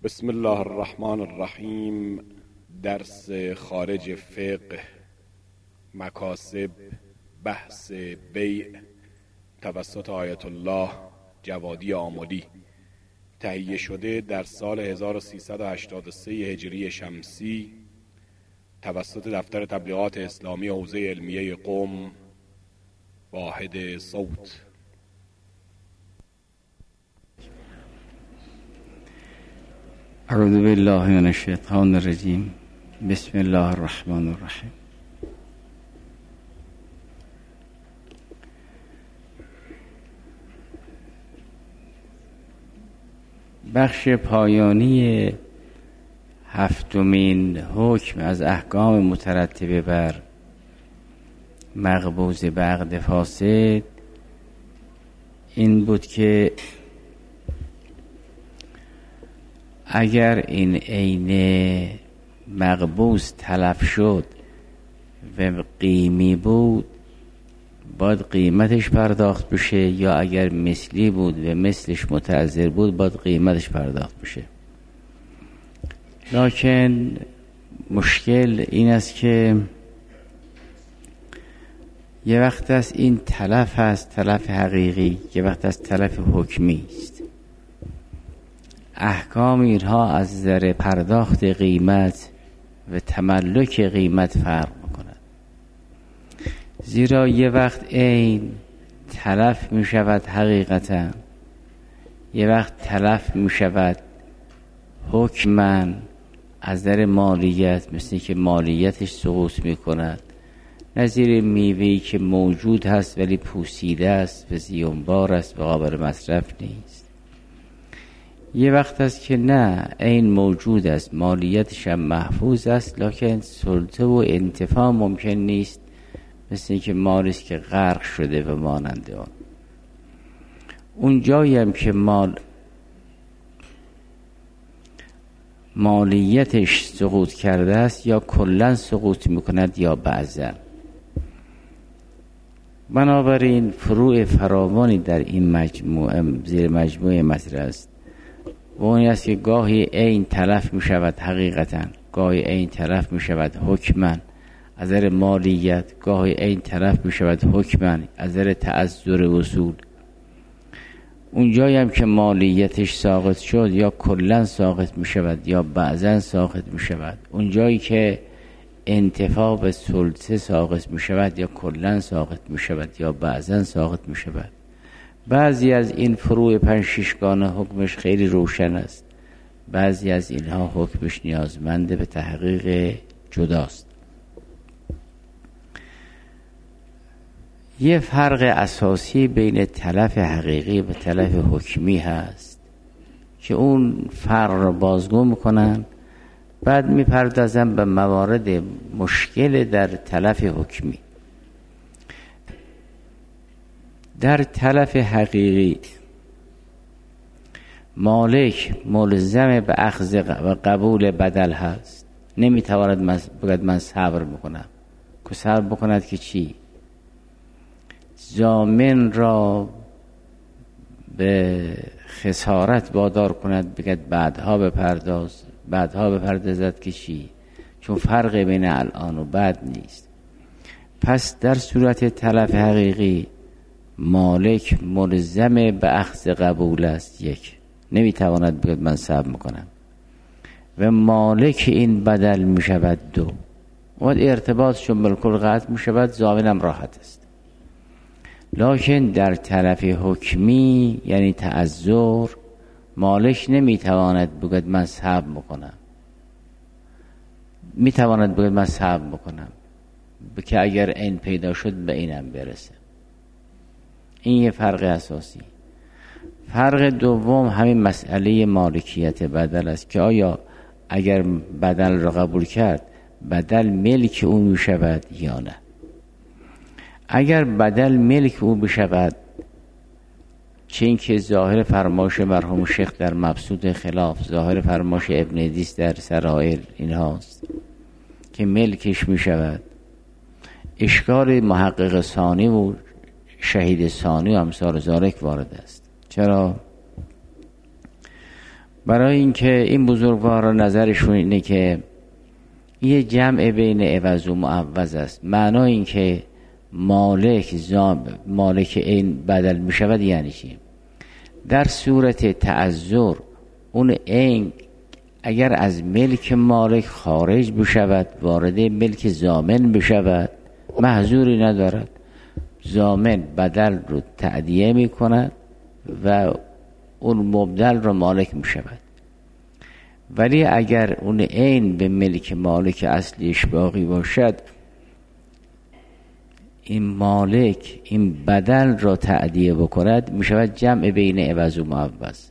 بسم الله الرحمن الرحیم. درس خارج فقه، مکاسب، بحث بیع توسط آیت الله جوادی آملی، تهیه شده در سال 1383 هجری شمسی توسط دفتر تبلیغات اسلامی حوزه علمیه قم، واحد صوت. اعوذ بالله من الشیطان الرجیم. بسم الله الرحمن الرحیم. بخش پایانی هفتمین حکم از احکام مترتبه بر مقبوض به عقد فاسد این بود که اگر این عین مقبوض تلف شد و قیمی بود باید قیمتش پرداخت بشه، یا اگر مثلی بود و مثلش متعذر بود باید قیمتش پرداخت بشه. لکن مشکل این است که یه وقت از این تلف هست، تلف حقیقی، یه وقت از تلف حکمی است. احکام اینها از نظر پرداخت قیمت و تملک قیمت فرق می‌کند، زیرا یه وقت عین تلف می شود حقیقتا، یه وقت تلف می شود حکماً از نظر مالیت، مثل که مالیتش سقوط می کند، نظیر میوهی که موجود هست ولی پوسیده است و زیانبار است و قابل مصرف نیست. یه وقت است که نه، این موجود است، مالیتش هم محفوظ است، لکن سلطه و انتفاع ممکن نیست، مثل اینکه مالی است که غرق شده و مانند آن. اون جایی هم که مالیتش سقوط کرده است یا کلا سقوط میکند یا بعضا. بنابراین فروع فراوانی در این مجموعه زیر مجموعه مطرح است و اون است که گاهی عین تلف می شود حقیقتا، گاهی عین تلف می شود حکما از نظر مالیت، گاهی عین تلف می شود حکما از نظر تعذر وصول. اون جایی هم که مالیتش ساقط شد یا کلا ساقط می شود یا بعضا ساقط می شود. اون جایی که انتفاع به سلطه ساقط می شود یا کلا ساقط می شود یا بعضا ساقط می شود. بعضی از این فروع 5-6 گانه حکمش خیلی روشن است، بعضی از اینها حکمش نیازمنده به تحقیق جداست. یه فرق اساسی بین تلف حقیقی و تلف حکمی هست که اون فرق رو بازگو میکنن، بعد میپردازن به موارد مشکل در تلف حکمی. در تلف حقیقی مالک ملزم به اخذ و قبول بدل هست، نمیتواند بگوید من صبر میکنم. که صبر بکند که چی؟ ضامن را به خسارت وادار کند، بگوید بعدها بپرداز، بعدها بپردازد که چی؟ چون فرق بین الان و بعد نیست. پس در صورت تلف حقیقی مالک ملزم به اخذ قبول است، یک، نمیتواند بگوید من صبر میکنم، و مالک این بدل میشود، دو، و ارتباطشون بالکل قطع میشود، ضامنم راحت است. لکن در تلف حکمی یعنی تعذر مالک نمیتواند بگوید من صبر میکنم، میتواند بگوید من صبر میکنم که اگر این پیدا شد به اینم برسه. این یه فرق اساسی. فرق دوم همین مسئله مالکیت بدل است که آیا اگر بدل را قبول کرد بدل ملک او می شود یا نه. اگر بدل ملک او بشود، چه این که ظاهر فرمایش مرحوم شیخ در مبسوط خلاف، ظاهر فرمایش ابن حدیث در سرائر این هاست که ملکش می شود، اشکال محقق ثانی و شهید ثانی و امثال ذالک وارد است. چرا؟ برای اینکه این بزرگوارا نظرشون اینه که یه جمع بین عوض و معوض است. معنای این که مالک این بدل می شود یعنی چی؟ در صورت تعذر اون این اگر از ملک مالک خارج بشود وارد ملک ضامن بشود محظوری ندارد، ضامن بدل رو تأدیه می کند و اون مبدل رو مالک می شود. ولی اگر اون عین به ملک مالک اصلیش باقی باشد این مالک این بدل را تأدیه بکند می شود جمع بین عوض و معوض.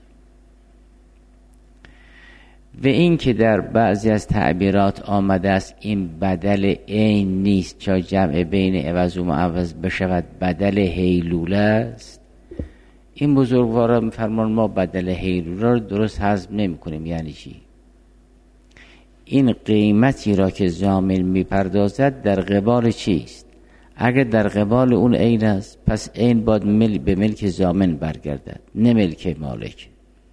و این که در بعضی از تعبیرات آمده است این بدل عین نیست چون جمع بین عوض و معوض بشود بدل هیلوله است، این بزرگوارا میفرمان ما بدل هیلوله را درست هضم نمی کنیم. یعنی چی؟ این قیمتی را که ضامن میپردازد در قبال چیست؟ اگر در قبال اون عین است پس عین باید به ملک ضامن برگردد نه ملک مالک.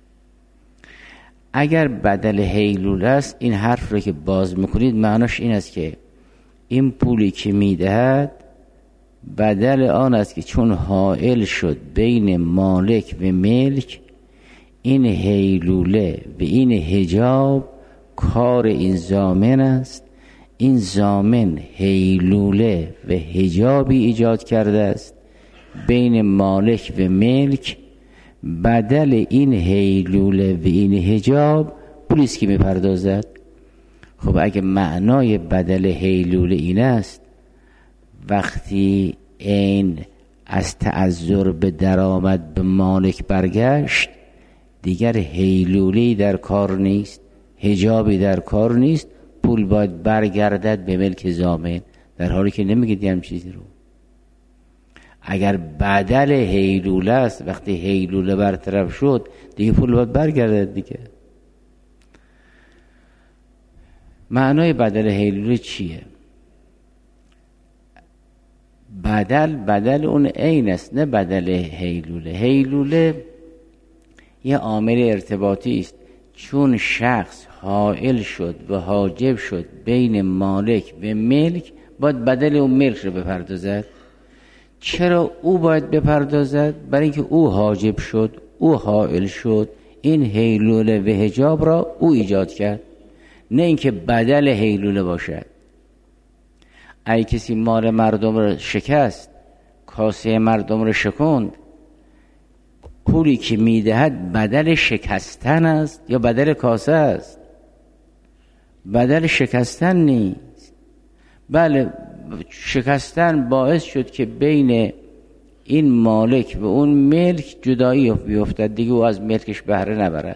اگر بدل هیلوله است این حرف رو که باز میکنید معناش این است که این پولی که میدهد بدل آن است که چون حائل شد بین مالک و ملک این هیلوله و این حجاب کار این ضامن است. این ضامن هیلوله و حجابی ایجاد کرده است بین مالک و ملک، بدل این هیلوله و این حجاب پولیست که میپردازد. خب اگه معنای بدل هیلوله این است وقتی این از تعذر به درآمد به مالک برگشت دیگر هیلوله‌ای در کار نیست، حجابی در کار نیست، پول باید برگردد به ملک ضامن، در حالی که نمیگید هم چیزی رو. اگر بدل هیلوله است وقتی هیلوله برطرف شد دیگه پول باید برگردد دیگه. معنای بدل هیلوله چیه؟ بدل اون عین است نه بدل هیلوله. هیلوله یه عامل ارتباطی است، چون شخص حائل شد و حاجب شد بین مالک و ملک باید بدل اون ملک رو بپردازد. چرا او باید بپردازد؟ برای اینکه او حاجب شد، او حائل شد، این هیلوله و حجاب را او ایجاد کرد، نه اینکه بدل هیلوله باشد. اگه کسی مال مردم را شکست، کاسه مردم را شکند، پولی که میدهد بدل شکستن است یا بدل کاسه است؟ بدل شکستن نیست. بله شکستن باعث شد که بین این مالک و اون ملک جدایی بیفتد، دیگه او از ملکش بهره نبرد.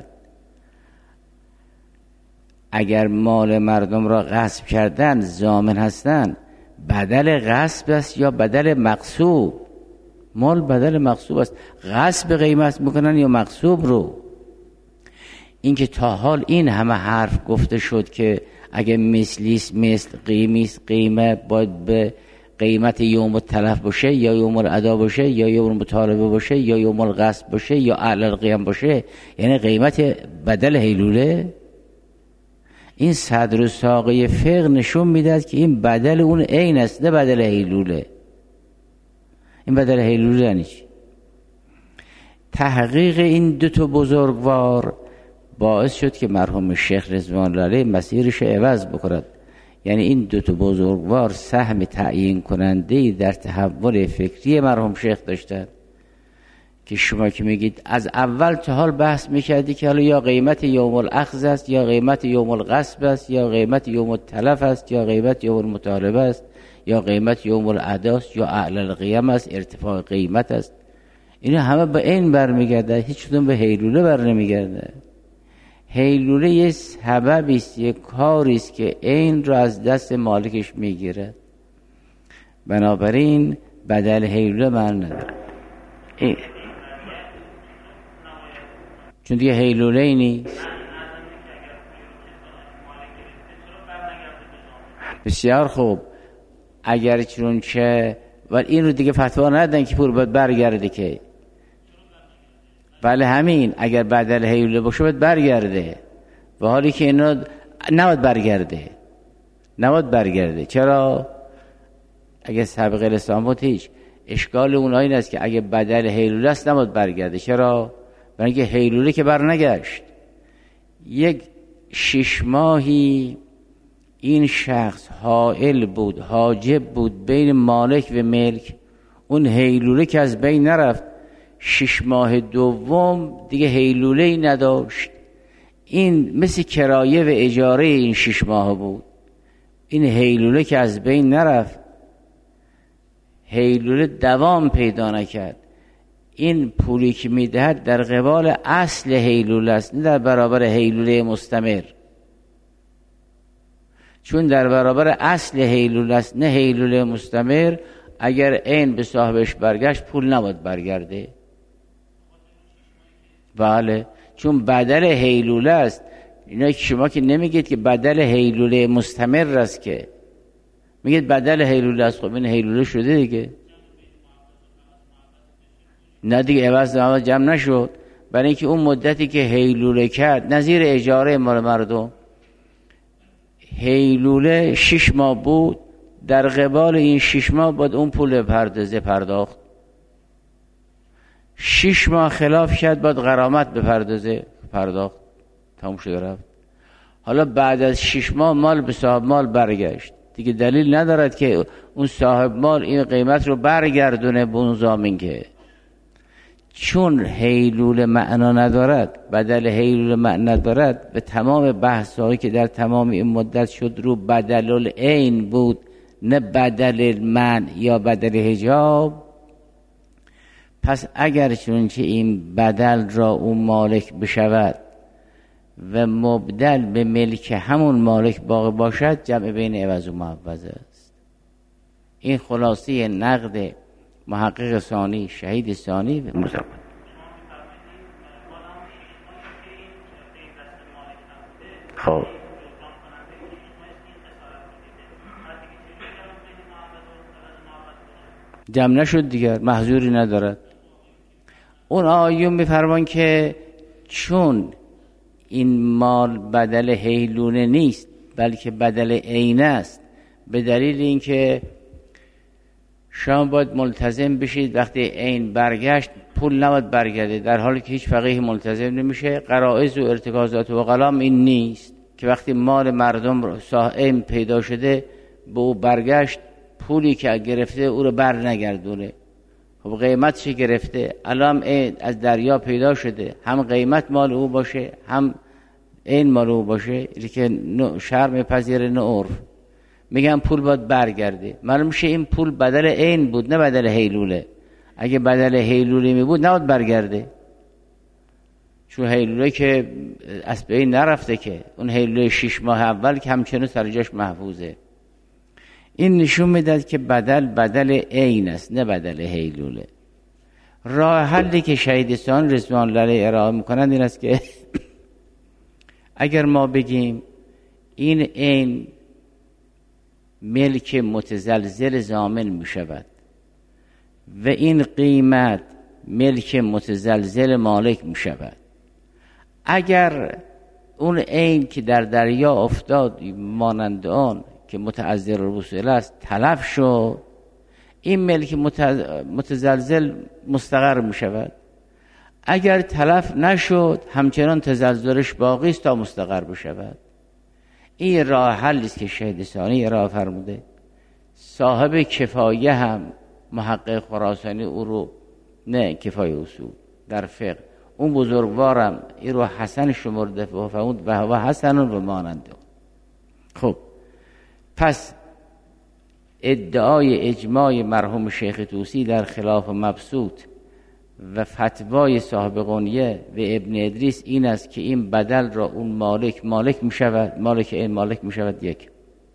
اگر مال مردم را غصب کردن ضامن هستن، بدل غصب است یا بدل مغصوب؟ مال بدل مغصوب است، غصب قیمت میکنن یا مغصوب رو. اینکه تا حال این همه حرف گفته شد که اگه مثلیست مثل، قیمیست قیمه، باید به قیمت یوم التلف باشه یا یوم الادا باشه یا یوم المطالبه باشه یا یوم الغصب باشه یا اعلی القیام باشه، یعنی قیمت بدل هیلوله. این صدر و ساقه فقه نشون میداد که این بدل اون عین است نه بدل هیلوله. این بدل هیلوله یعنی چی؟ تحقیق این دو تا بزرگوار باعث شد که مرحوم شیخ رضوان الله علیه مسیرش عوض بکند. یعنی این دو تا بزرگوار سهم تعیین کننده در تحول فکری مرحوم شیخ داشتند که شما که میگید از اول تا حال بحث میکردی که حالا یا قیمت یوم الاخذ است یا قیمت یوم الغصب است یا قیمت یوم التلف است یا قیمت یوم المطالبه است یا قیمت یوم الادا است یا اعلی القیام است، ارتفاع قیمت است. اینا همه به این برمیگرده، هیچ کدوم به هیلوله بر نمیگرده. هیلوله یه سببی است، یه کاری است که این رو از دست مالکش میگیره. بنابراین بدل هیلوله معنی نداره، چون دیگه هیلوله ای نیست. بسیار خوب، اگر چون چه ولی این رو دیگه فتوا ندن که پول باید برگرده که بله همین، اگر بدل هیلوله باشه باید برگرده، و حالی که اینا نباید برگرده. چرا؟ اگه سابقه لسان بود هیچ اشکال اونها این است که اگه بدل هیلوله است نباید برگرده. چرا؟ برای اینکه هیلوله که برنگشت. یک 6 ماهی این شخص حائل بود، حاجب بود بین مالک و ملک، اون هیلوله که از بین نرفت، 6 ماه دوم دیگه هیلوله ای نداشت. این مثل کرایه و اجاره این 6 ماه بود. این هیلوله که از بین نرفت، هیلوله دوام پیدا نکرد، این پولی که میدهد در قبال اصل هیلوله است، نه در برابر هیلوله مستمر. چون در برابر اصل هیلوله است نه هیلوله مستمر، اگر عین به صاحبش برگشت پول نباید برگرده. بله، چون بدل هیلوله است. اینا شما که نمیگید که بدل هیلوله مستمر است، که میگید بدل هیلوله است. خب این هیلوله شده دیگه، نه دیگه عوض جمع نشد. برای اینکه اون مدتی که هیلوله کرد نظیر اجاره مال مردم، هیلوله 6 ماه بود، در قبال این 6 ماه باید اون پول پرداخت. 6 ماه خلاف کرد باید غرامت پرداخت. تموم شد رفت. حالا بعد از 6 ماه مال به صاحب مال برگشت، دیگه دلیل ندارد که اون صاحب مال این قیمت رو برگردونه به اون ضامن، که چون هیلوله معنا ندارد، بدل هیلوله معنا ندارد، به تمام بحث‌هایی که در تمام این مدت شد رو بدل العین بود، نه بدل منع یا بدل حجاب. پس اگر چونچه این بدل را اون مالک بشود و مبدل به ملک همون مالک باقی باشد، جمع بین عوض و معوض است. این خلاصه نقد محقق ثانی، شهید ثانی و مزود. خب جمع نشد دیگر، محظوری ندارد. اون آیون میفرمان که چون این مال بدل هیلونه نیست بلکه بدل عین است، به دلیل اینکه شما باید ملتزم بشید وقتی عین برگشت پول نباید برگرده، در حالی که هیچ فقیه ملتزم نمیشه. قرائز و ارتکازات و غلام این نیست که وقتی مال مردم عین پیدا شده به او برگشت، پولی که گرفته او رو بر نگردونه. خب قیمتش گرفته، الان از دریا پیدا شده، هم قیمت مال او باشه هم این مال او باشه، که شرع میپذیره نه عرف. میگم پول باید برگرده. معلوم میشه این پول بدل عین بود نه بدل هیلوله. اگه بدل هیلوله می بود نباید برگرده، چون هیلوله که از بین نرفته، که اون هیلوله 6 ماه اول که همچنان سر جاش محفوظه. این نشون میداد که بدل عین است نه بدل هیلوله. راه حلی که شهیدستان رضوان الله علیه ارائه میکنند این است که اگر ما بگیم این عین ملک متزلزل ضامن میشود و این قیمت ملک متزلزل مالک میشود، اگر اون عین که در دریا افتاد مانند آن که متعذر الوصول است تلف شد، این ملک متزلزل مستقر می شود. اگر تلف نشد همچنان تزلزلش باقی است تا مستقر بشود. این راه حلی است که شهید ثانی ارائه فرموده. صاحب کفایه هم محقق خراسانی او رو، نه کفایه اصول در فقه، اون بزرگوارم این رو حسن شمرده و فرمود و حسن و ماننده. خب پس ادعای اجماع مرحوم شیخ طوسی در خلاف مبسوط و فتوای صاحب غنیه و ابن ادریس این است که این بدل را اون مالک می شود، مالک این مالک می شود. یک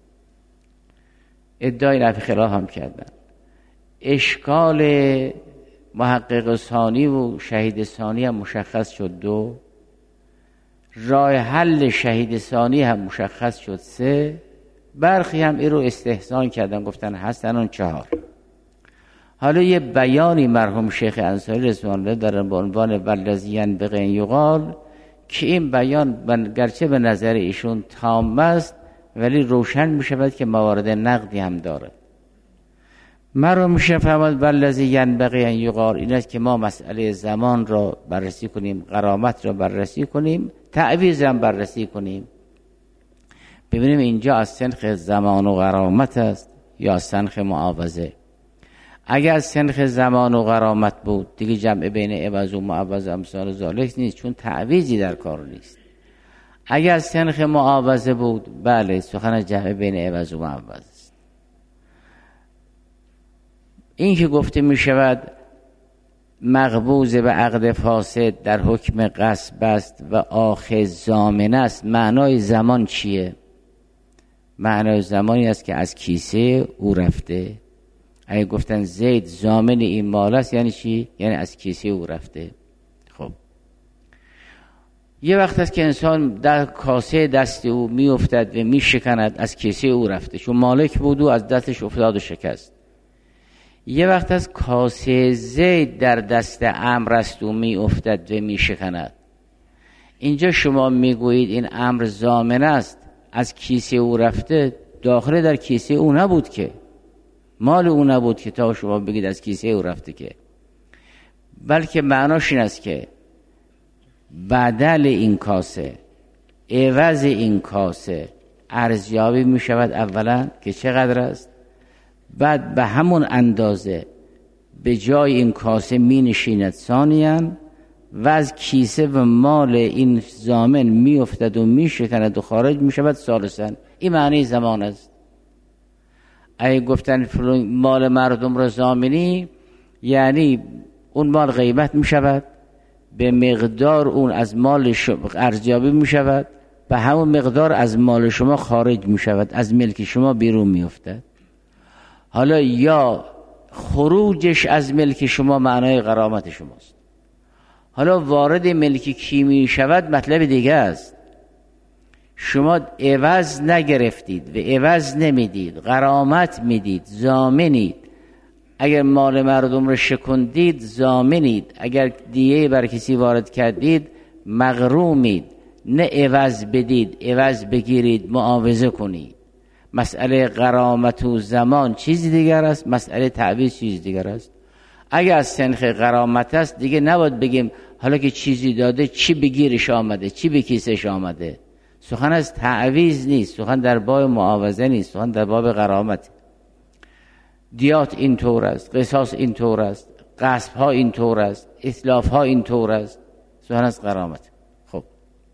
ادعای نفی خلاف هم کردن. اشکال محقق ثانی و شهید ثانی هم مشخص شد. 2 راه حل شهید ثانی هم مشخص شد. 3 برخی هم این رو استحسان کردن، گفتن حسنان. 4 حالا یه بیانی مرحوم شیخ انصاری رضوان الله دارن با عنوان والذی ینبغی ان یقال که این بیان گرچه به نظر ایشون تام است ولی روشن می شود که موارد نقدی هم داره. مرحوم شیخ فرمود والذی ینبغی ان یقال این است که ما مسئله زمان را بررسی کنیم، غرامت را بررسی کنیم، تعویض هم بررسی کنیم، ببینیم اینجا از سنخ زمان و غرامت است یا از سنخ معاوضه. اگر سنخ زمان و غرامت بود دیگه جمع بین عوض و معوض امثال ذالک نیست، چون تعویضی در کار نیست. اگر سنخ معاوضه بود بله سخن جمع بین عوض و معوض است. این که گفته می شود مقبوض به عقد فاسد در حکم غصب است و آخذ ضامن است، معنای زمان چیه؟ معنای زمانی است که از کیسه او رفته. اگه گفتن زید ضامن این مال است یعنی چی؟ یعنی از کیسه او رفته. خب یه وقت است که انسان در کاسه دست او می افتد و می شکند، از کیسه او رفته، چون مالک بود و از دستش افتاد و شکست. یه وقت است کاسه زید در دست عمرو است و می افتد و می شکند. اینجا شما می گویید این امر ضامن است، از کیسه او رفته، داخل در کیسه او نبود که، مال او نبود که تا شما بگید از کیسه او رفته که، بلکه معناش این است که بدل این کاسه، عوض این کاسه ارزیابی می شود اولا که چقدر است، بعد به همون اندازه به جای این کاسه می نشیند ثانیاً و از کیسه و مال این ضامن می افتد و می شکند و خارج می شود ثالثاً. این معنی زمان است. اگه گفتن مال مردم را ضامنی یعنی اون مال غیبت می شود، به مقدار اون از مال شما ارزیابی می شود، به همون مقدار از مال شما خارج می شود، از ملک شما بیرون می افتد. حالا یا خروجش از ملک شما معنای غرامت شماست. حالا وارد ملک کی می شود مطلب دیگه است. شما عوض نگرفتید و عوض نمیدید، غرامت میدید، ضامنید. اگر مال مردم رو شکندید ضامنید، اگر دیه بر کسی وارد کردید مغرومید. نه عوض بدید، عوض بگیرید، معاوضه کنید. مسئله غرامت و زمان چیزی دیگر است، مسئله تعویض چیز دیگر است. اگر از سنخ غرامت است دیگه نباید بگیم حالا که چیزی داده چی بگیرش آمده، چی به کیسش آمده. سخن از تعویض نیست، سخن در باب معاوضه نیست، سخن در باب غرامت. دیات این طور است، قصاص این طور است، غصب ها این طور است، اتلاف ها این طور است. سخن از غرامت. خب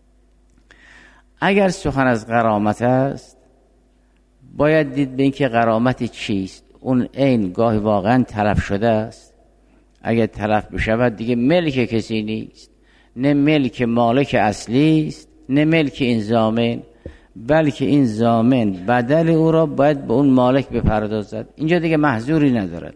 اگر سخن از غرامت است باید دید به این که غرامت چیست. اون عین گاهی واقعا تلف شده است. اگر تلف بشود دیگه ملک کسی نیست، نه ملک مالک اصلی است، نه ملک این ضامن، بلکه این ضامن بدل او را باید به اون مالک بپردازد. اینجا دیگه محظوری ندارد.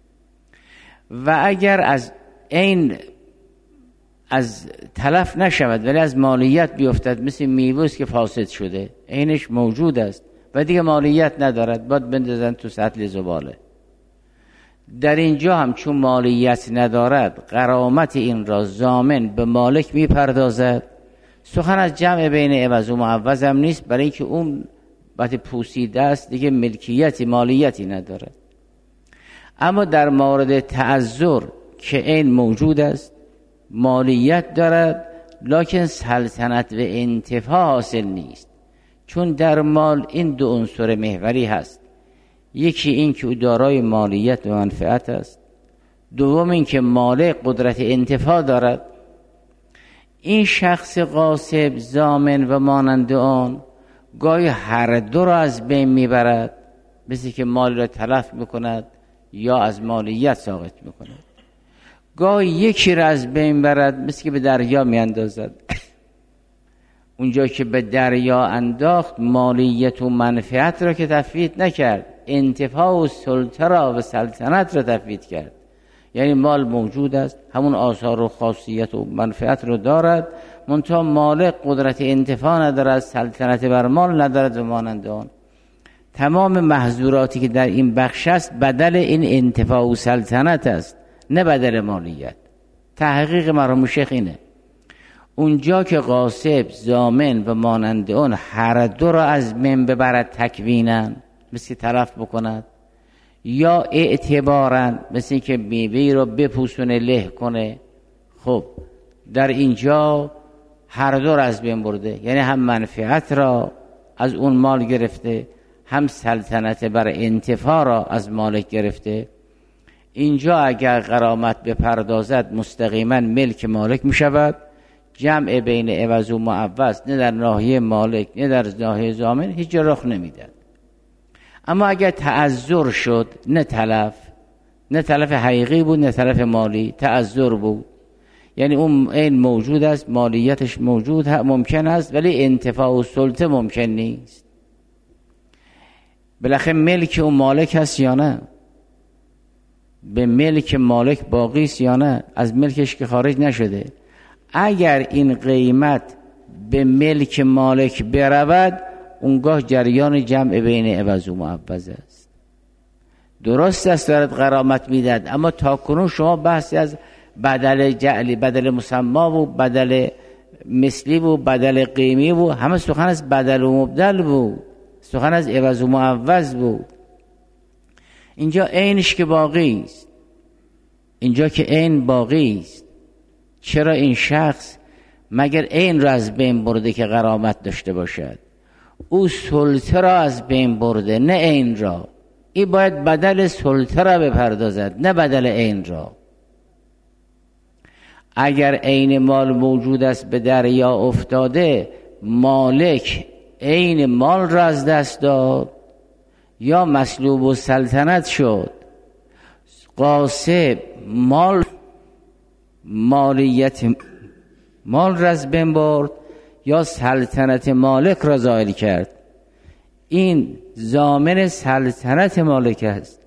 و اگر از این از تلف نشود ولی از مالیت بیفتد، مثل میوه‌ای که فاسد شده عینش موجود است و دیگه مالیت ندارد، باید بندازن تو سطل زباله. در اینجا هم چون مالیت ندارد غرامت این را ضامن به مالک میپردازد. سخن از جمع بین عوض و معوض هم نیست، برای اینکه اون وقتی پوسیده است دیگه ملکیتی مالیتی ندارد. اما در مورد تعذر که این موجود است، مالیت دارد لکن سلطنت و انتفاع حاصل نیست، چون در مال این دو عنصر محوری هست. یکی این که او دارای مالیت و منفعت است، دوم این که مالک قدرت انتفاع دارد. این شخص غاصب، ضامن و مانند آن گاهی هر دو را از بین میبرد، مثل که مال را تلف میکند یا از مالیت ساقط میکند. گاهی یکی را از بین برد، مثل که به دریا میاندازد. اونجا که به دریا انداخت مالیت و منفعت را که تفویض نکرد، انتفاع و سلطه را و سلطنت را تفویض کرد. یعنی مال موجود است، همون آثار و خاصیت و منفعت رو دارد، منتها مالک قدرت انتفاع ندارد، سلطنت بر مال ندارد و مانند آن. تمام محظوراتی که در این بخش است بدل این انتفاع و سلطنت است، نه بدل مالیت. تحقیق مرحوم شیخ اینه. اونجا که غاصب، ضامن و مانند اون هر دو را از من ببرد تکوینن، مثل تلف بکند، یا اعتبارن، مثل که میوه رو بپوسونه له کنه، خب در اینجا هر دو را از بین برده. یعنی هم منفعت را از اون مال گرفته، هم سلطنت بر انتفاع را از مالک گرفته. اینجا اگر غرامت بپردازد مستقیما ملک مالک می شود. جمع بین عوض و معوض نه در ناحیه مالک نه در ناحیه ضامن هیچ جا رخ نمیداد. اما اگر تعذر شد، نه تلف حقیقی بود نه تلف مالی، تعذر بود، یعنی اون این موجود است، مالیتش موجود ممکن است، ولی انتفاع و سلطه ممکن نیست. بالاخره ملک اون مالک هست یا نه؟ به ملک مالک باقی است یا نه؟ از ملکش که خارج نشده. اگر این قیمت به ملک مالک برود، اونگاه جریان جمع بین عوض و معوض است. درست است دارد غرامت میداد، اما تا کنون شما بحثی از بدل جعلی، بدل مسما و بدل مثلی و بدل قیمی و همه سخن از بدل و مبدل بود، سخن از عوض و معوض بود. اینجا عینش که باقی است، اینجا که عین باقی است، چرا این شخص مگر عین را از بین برده که غرامت داشته باشد؟ او سلطه را از بین برده، نه عین را. این باید بدل سلطه را بپردازد، نه بدل عین را. اگر عین مال موجود است به دریا افتاده، مالک عین مال را از دست داد یا مسلوب و سلطنت شد. غاصب مالیت مال را از بین برد یا سلطنت مالک را زائل کرد. این ضامن سلطنت مالک است.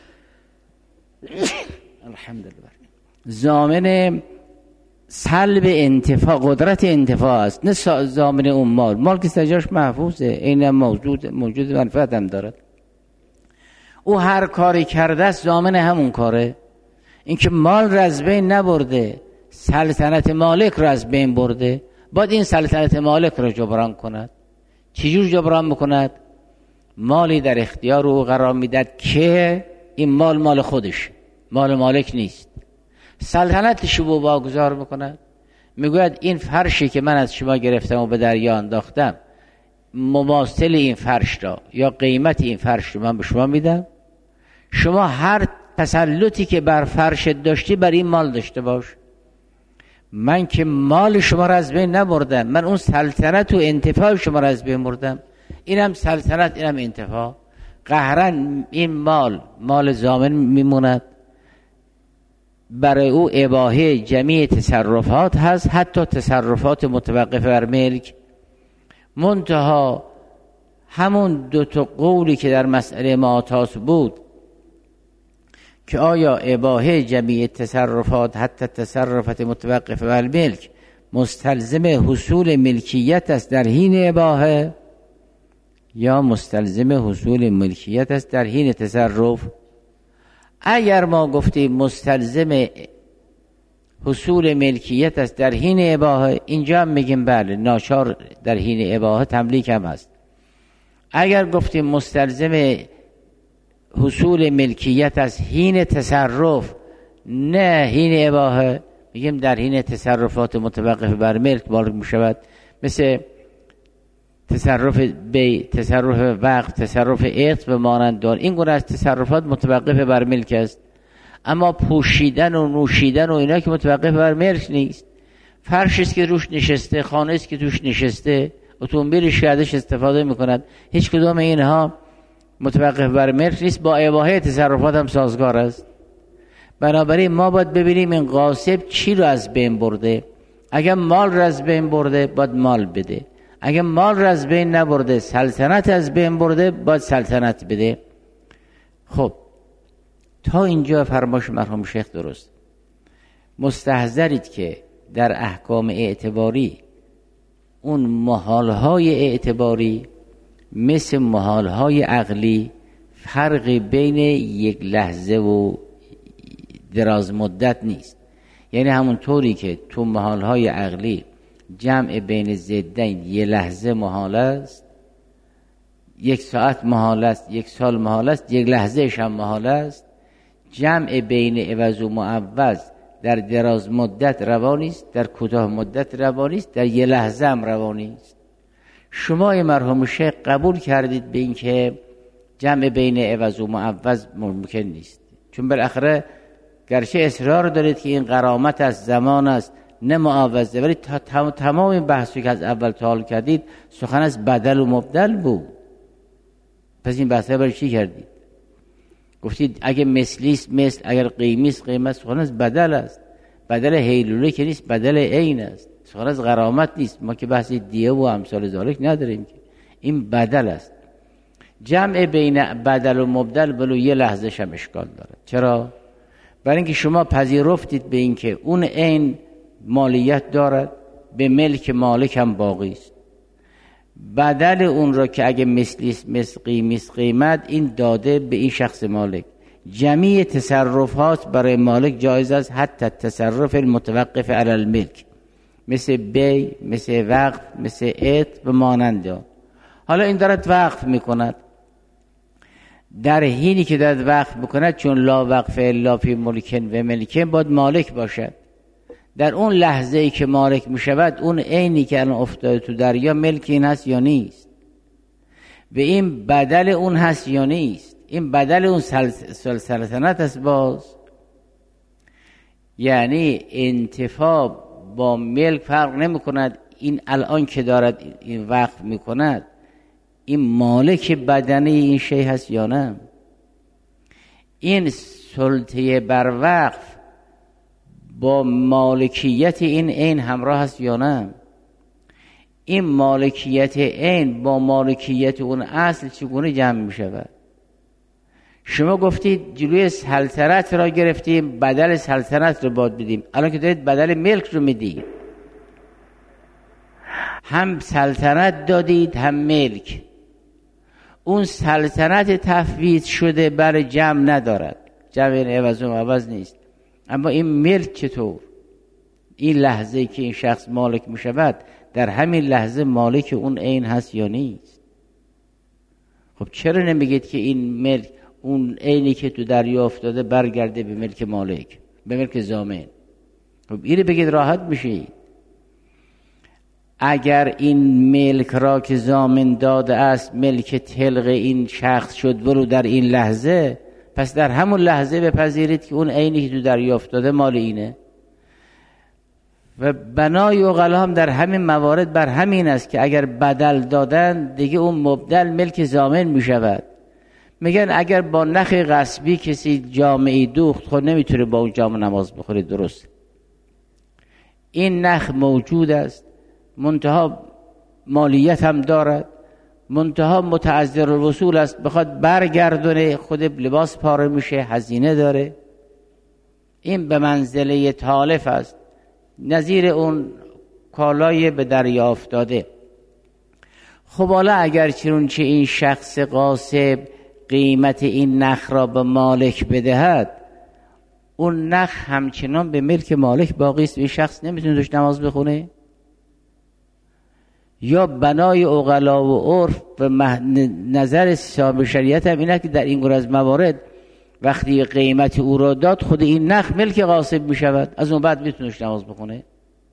الحمدلله. ضامن سلب انتفاع، قدرت انتفاع است، نه ضامن اون مال که سجاش محفوظه، این موجود منفعت هم دارد. او هر کاری کرده است ضامن همون کاره. این که مال را از بین نبرده، سلطنت مالک را از بین برده، باید این سلطنت مالک را جبران کند. چجور جبران بکند؟ مالی در اختیار او قرار میداد که این مال خودش، مال مالک نیست. سلطنتش رو واگذار میکند، میگوید این فرشی که من از شما گرفتم و به دریا انداختم، مماثل این فرش را یا قیمت این فرش رو من به شما میدم. شما هر تسلطی که بر فرش داشتی بر این مال داشته باش. من که مال شما را از بین نبردم، من اون سلطنت و انتفاع شما را از بین بردم. اینم سلطنت، اینم انتفاع. قهرن این مال ضامن میموند، برای او اباحه جمیع تصرفات هست، حتی تصرفات متوقف بر ملک. منتها همون دو تا قولی که در مسئله معاطاس بود که آیا اباحه جمیع تصرفات حتی تصرفات متوقف بر ملک مستلزم حصول ملکیت است در حین اباحه یا مستلزم حصول ملکیت است در حین تصرف؟ اگر ما گفتیم مستلزم حصول ملکیت است در حین اباحه، اینجا هم میگیم بله، ناچار در حین اباحه تملیک هم هست. اگر گفتیم مستلزم حصول ملکیت از حین تصرف، نه حین اباحه، میگیم در حین تصرفات متوقف بر ملک مالک میشود، مثل تصرف بی، تصرف وقت، تصرف عقد و مانند آن. این گونه از تصرفات متوقف بر ملک است. اما پوشیدن و نوشیدن و اینا که متوقف بر ملک نیست. فرشی است که روش نشسته، خانه است که توش نشسته، اتومبیلش که ازش استفاده میکند، هیچ کدام اینها متوقف بر ملک نیست، با اباحه تصرفات هم سازگار است. بنابراین ما باید ببینیم این غاصب چی رو از بین برده. اگر مال رو از بین برده باید مال بده، اگر مال رو از بین نبرده، سلطنت از بین برده، باید سلطنت بده. خب تا اینجا فرمایش مرحوم شیخ درست. مستحضرید که در احکام اعتباری اون محالهای اعتباری مثل محالهای عقلی فرقی بین یک لحظه و دراز مدت نیست. یعنی همون طوری که تو محالهای عقلی جمع بین ضدین یه لحظه محال است، 1 ساعت محال است، 1 سال محال است، 1 لحظهش هم محال است، جمع بین عوض و معوض در دراز مدت روا نیست، در کوتاه مدت روا نیست، در 1 لحظه هم روا نیست. شما مرحوم شیخ قبول کردید به این که جمع بین عوض و معوض ممکن نیست، چون بالاخره گرچه اصرار دارید که این غرامت از زمان است نه معوضه، ولی تمام این بحثی که از اول تا حال کردید سخن از بدل و مبدل بود. پس این بحثا برای چی کردید؟ گفتید اگه مثلیست مثل، اگر قیمیست قیمت. سخن از بدل است. بدل هیلوله که نیست، بدل عین است. سخن از غرامت نیست. ما که بحث دیه و امثال ذالک نداریم که، این بدل است. جمع بین بدل و مبدل ولو 1 لحظه هم اشکال داره. چرا؟ برای اینکه شما پذیرفتید به این که اون عین مالیت دارد، به ملک مالک هم باقی است. بدل اون را که اگه مثلیست مثل قیمیست قیمت، این داده به این شخص مالک. جمیع تصرفات برای مالک جایز است، حتی تصرف المتوقف علی الملک، مثل بی، مثل وقف، مثل عتق و مانند. حالا این دارد وقف میکند، در حینی که دارد وقف میکند، چون لا وقف الا فی ملکن و ملکن، باید مالک باشد. در اون لحظه ای که مالک میشود، اون عینی که الان افتاده تو دریا ملک این هست یا نیست؟ و این بدل اون هست یا نیست؟ این بدل اون سلطنت است. باز یعنی انتفاع با ملک فرق نمی کند. این الان که دارد این وقف میکند، این مالک بدنی این شی هست یا نه؟ این سلطه بر وقف با مالکیت این عین همراه هست یا نه؟ این مالکیت عین با مالکیت اون اصل چگونه جمع می شود؟ شما گفتید جلوی سلطنت را گرفتیم، بدل سلطنت رو باید بدیم. الان که دارید بدل ملک رو میدید، هم سلطنت دادید هم ملک. اون سلطنت تفویض شده برای جمع ندارد، جمع این عوض و عوض نیست. اما این ملک چطور؟ این لحظه که این شخص مالک می شود، در همین لحظه مالک اون عین هست یا نیست؟ خب چرا نمیگید که این ملک، اون عینی که تو دریا افتاده برگرده به ملک مالک، به ملک ضامن؟ خب اینو بگید راحت میشید. اگر این ملک را که ضامن داده است ملک طلق این شخص شد ولو در این لحظه، پس در همون لحظه بپذیرید که اون عینی که تو دریا افتاده مال اینه. و بنای عقلا هم در همین موارد بر همین است که اگر بدل دادن دیگه اون مبدل ملک ضامن می شود. میگن اگر با نخ غصبی کسی جامعی دوخت، خود نمیتونه با اون جامعه نماز بخوره. درست، این نخ موجود است، منتها مالیت هم دارد، منتها متعذر الوصول است، بخواد برگردونه خود لباس پاره میشه، هزینه داره. این به منزله تالف است، نظیر اون کالای به دریا افتاده. خب حالا اگر چنانچه این شخص غاصب قیمت این نخ را به مالک بدهد، اون نخ همچنان به ملک مالک باقی است، این شخص نمیتونه توش نماز بخونه؟ یا بنای عقلا و عرف و نظر صاحب شریعت هم اینه که در این گونه از موارد وقتی قیمت او را داد، خود این نخ ملک غاصب می شود، از اون بعد میتونه توش نماز بخونه؟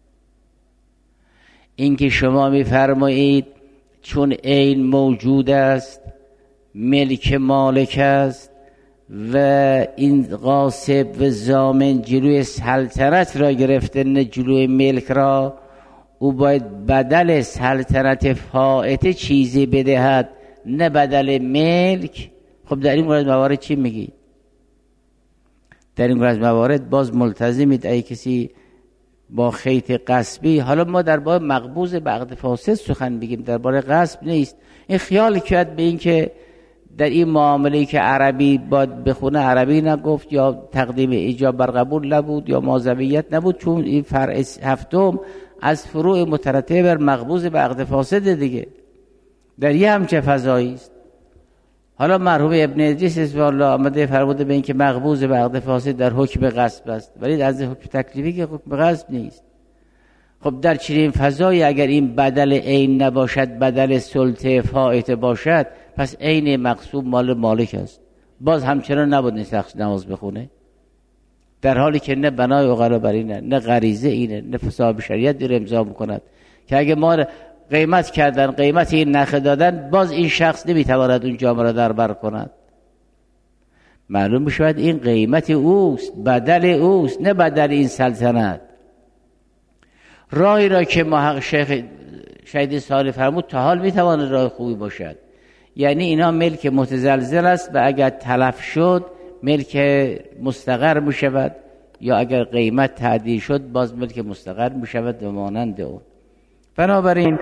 این که شما میفرمایید چون عین موجود است، ملک مالک است و این غاصب و ضامن جلوی سلطنت را گرفته نه جلوی ملک را، او باید بدل سلطنت فائته چیزی بدهد نه بدل ملک. خب در این مورد موارد چی میگید؟ در این مورد موارد باز ملتزمید ای کسی با خیط غصبی، حالا ما درباره مقبوض به عقد فاسد سخن بگیم، درباره غصب نیست. این خیال کرد به این که در این معامله که عربی باید بخونه عربی نگفت، یا تقدیم ایجاب بر قبول نبود، یا مازویت نبود، چون این فرع هفتم از فروع مترتب بر مقبوض به عقد فاسد دیگه. در یه همچه فضایی است. حالا مرحوم ابن ادریس رضوان الله آمده فرموده به این که مقبوض به عقد فاسد در حکم غصب است، ولی از حکم تکلیفی که حکم غصب نیست. خب در چنین فضایی اگر این بدل عین نباشد، بدل سلطه فائته باشد، پس عین مغصوب مال مالک است، باز همچنان نباید شخص نماز بخونه، در حالی که نه بنای عقلا بر اینه، نه غریزه اینه، نه صاحب شریعت داره امضا میکند که اگه ما قیمت کردن، قیمت این نخ دادن، باز این شخص نمیتواند اون جامعه را در بر کند. معلوم میشود این قیمت اوست، بدل اوست، نه بدل این سلطنت. راهی را که محقق شیخ شهید صالح فرمود تا حال میتواند راه خوبی باشد، یعنی اینا ملک متزلزل است و اگر تلف شد ملک مستقر میشود، یا اگر قیمت تعدیل شد باز ملک مستقر میشود و مانند اون. بنابراین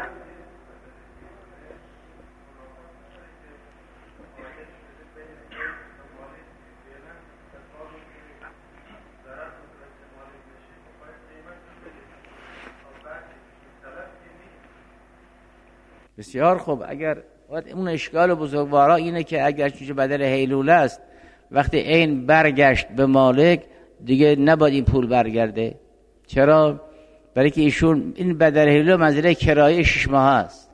بسیار خوب. اگر اون اشکال بزرگوارا اینه که اگر چیز بدل حیلوله است، وقتی این برگشت به مالک دیگه نباید این پول برگرده. چرا؟ برای که ایشون این بدل حیلوله منزله کرایه 6 ماه است،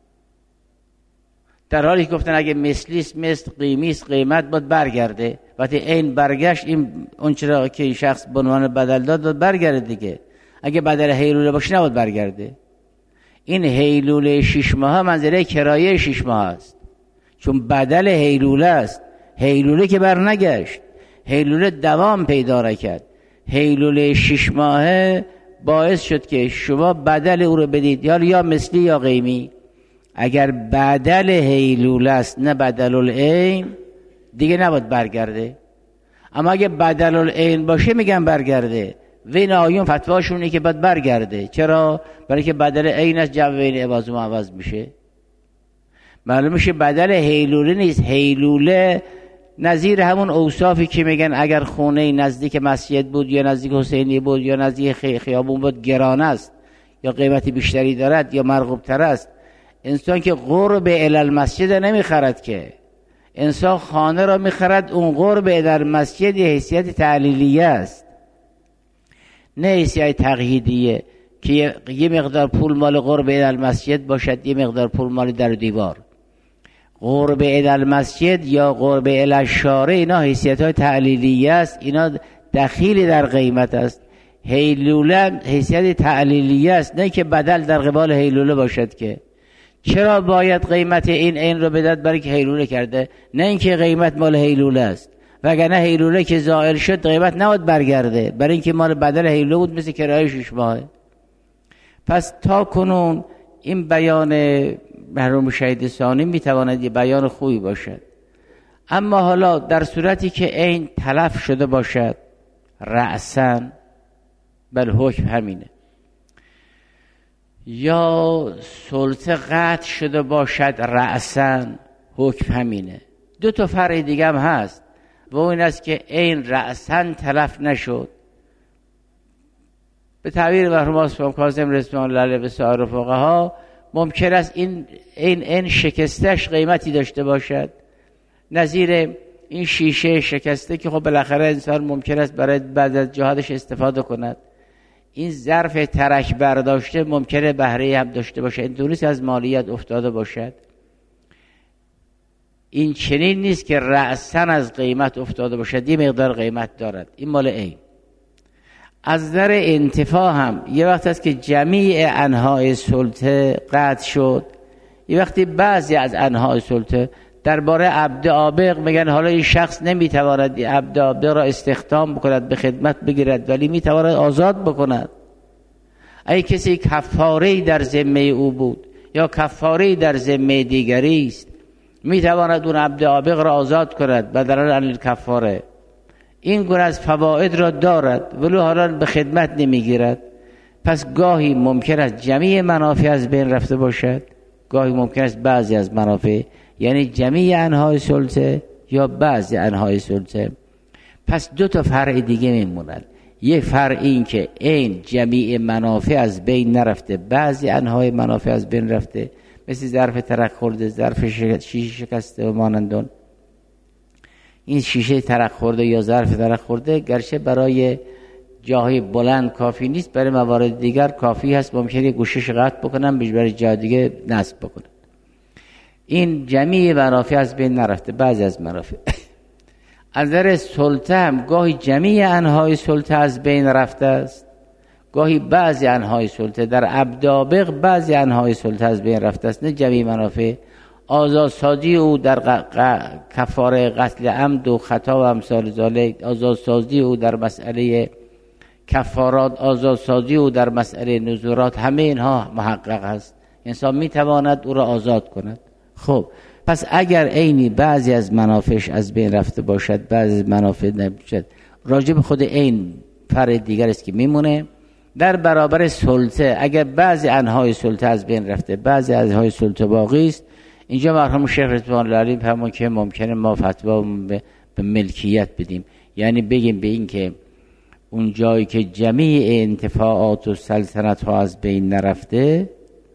در حالی که گفتن اگه مثلیست مثل قیمیست قیمت باید برگرده. وقتی این برگشت، این اون چرا که این شخص به عنوان بدل داد باید برگرده دیگه. اگه بدل حیلوله باشه نباید برگرده. این حیلوله 6 ماه منزله کرایه 6 ماه است، چون بدل حیلوله است. حیلوله که بر نگشت، حیلوله دوام پیدا نکرد. حیلوله 6 ماهه باعث شد که شما بدل او رو بدید، یا مثلی یا قیمی. اگر بدل حیلوله است نه بدل العین دیگه نباید برگرده. اما اگه بدل العین باشه میگن برگرده. و این آیون فتواشونه که باید برگرده. چرا؟ برای که بدل عین از جمع بین عوض و معوض میشه. معلوم میشه بدل حیلوله نیست. حیلوله نظیر همون اوصافی که میگن اگر خونه نزدیک مسجد بود یا نزدیک حسینی بود یا نزدیک خیابون بود گران است یا قیمتی بیشتری دارد یا مرغوب تر است. انسان که قرب الی المسجد نمیخرد، که انسان خانه را میخرد. اون قرب الی المسجد حیثیت تعلیلیه است، نه حیثیت تقییدیه که یه مقدار پول مال قرب الی المسجد باشد، یه مقدار پول مال در دیوار. قرب الی المسجد یا قرب الی الشارع اینا حیثیت های تعلیلیه است، اینا دخیل در قیمت است. حیلوله حیثیت تعلیلیه است، نه که بدل در قبال حیلوله باشد. که چرا باید قیمت این رو بدد؟ برای که حیلوله کرده، نه اینکه قیمت مال حیلوله است. وگرنه حیلوله که زائل شد قیمت نباید برگرده، برای اینکه مال بدل حیلوله بود، مثل کرایه 6 ماهه. پس تا کنون این بیان مرحوم شهید ثانی میتواند یه بیان خوبی باشد. اما حالا در صورتی که این تلف شده باشد رأساً، بل حکم همینه، یا سلطه قطع شده باشد رأساً، حکم همینه. 2 تا فرع دیگه هم هست و این است که این رأساً تلف نشد. به تعبیر مرحوم اسلام کاظم رضوان الله علیه و سایر فقها ممکن است این شکستش قیمتی داشته باشد، نظیر این شیشه شکسته که خب بالاخره انسان ممکن است برای بعد از جهادش استفاده کند. این ظرف ترک برداشته ممکنه بهره هم داشته باشه، این دونیست از مالیات افتاده باشد. این چنین نیست که رأساً از قیمت افتاده باشد، یه مقدار قیمت دارد. این مال عین. از در انتفاع هم یه وقت است که جمیع انواع سلطه قطع شد، یه وقتی بعضی از انواع سلطه. درباره عبد آبق میگن حالا این شخص نمیتواند عبد آبق را استخدام بکند، به خدمت بگیرد، ولی میتواند آزاد بکند. اگه کسی کفاره‌ای در ذمه او بود یا کفاره‌ای در ذمه دیگری است، میتواند اون عبد آبق را آزاد کند بدلا عن الکفاره. این گونه از فواید را دارد، ولی حالا به خدمت نمیگیرد. پس گاهی ممکن است جمیع منافع از بین رفته باشد، گاهی ممکن است بعضی از منافع، یعنی جمیع انواع سلطه یا بعضی انواع سلطه. پس 2 تا فرع دیگه میمونند. یک فرع این که این جمیع منافع از بین نرفته، بعضی انواع منافع از بین رفته. مثل ظرف ترک خورده، ظرف شیشه شکسته و مانندون. این شیشه ترک خورده یا ظرف ترک خورده گرچه برای جاهای بلند کافی نیست، برای موارد دیگر کافی هست. ممکنه گوشش قطع بکنن برای جای دیگه نصب بکنن. این جمعی منافع از بین نرفته. بعضی از منافع از نظر سلطه هم گاهی جمعی انهای سلطه از بین رفته است، گاهی بعضی انهای سلطه. در ابدابق بعضی انهای سلطه از بین رفته است، نه جمعی منافع. آزادسازی او در کفاره قتل عمد و خطا و امثال ذالک، آزادسازی او در مسئله کفارات، آزادسازی او در مسئله نذورات، همه اینها محقق است. انسان میتواند او را آزاد کند. خب پس اگر عینی بعضی از منافعش از بین رفته باشد، بعضی از منافع نباشد، راجع به خود عین فرع دیگر است که میمونه. در برابر سلطه اگر بعضی انهای سلطه از بین رفته، بعضی از انهای سلطه باقی است، اینجا مرحوم شیخ رضوان الله علیه فرمود که ممکنه ما فتوا به ملکیت بدیم، یعنی بگیم به این که اون جایی که جمیع انتفاعات و سلطنت ها از بین نرفته،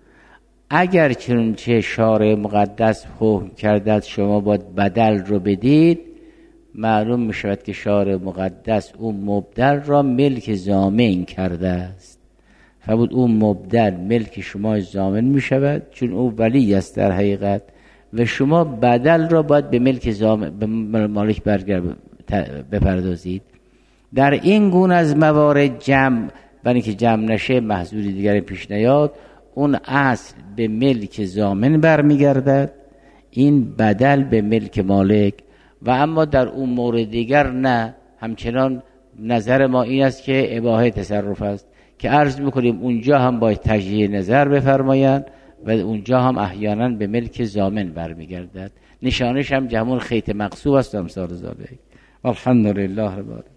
اگر چنانچه شارع مقدس حکم کرده شما باید بدل رو بدید، معلوم می شود که شارع مقدس اون مبدل را ملک ضامن کرده است. فرمود اون مبدل ملک شما ضامن می شود، چون او ولی است در حقیقت، و شما بدل را باید به ملک ضامن، به مالک بپردازید. در این گونه از موارد جمع، برای که جمع نشه محضوری دیگر پیش نیاد، اون اصل به ملک ضامن برمیگردد، این بدل به ملک مالک. و اما در اون مورد دیگر نه. همچنان نظر ما این است که اباحه تصرف است که عرض میکنیم اونجا هم باید تجدید نظر بفرمایند و اونجا هم احیانا به ملک ضامن برمیگردد. نشانش هم جمعون خیط مقصوب است و امثال ذالک. الحمدلله رب العالمین.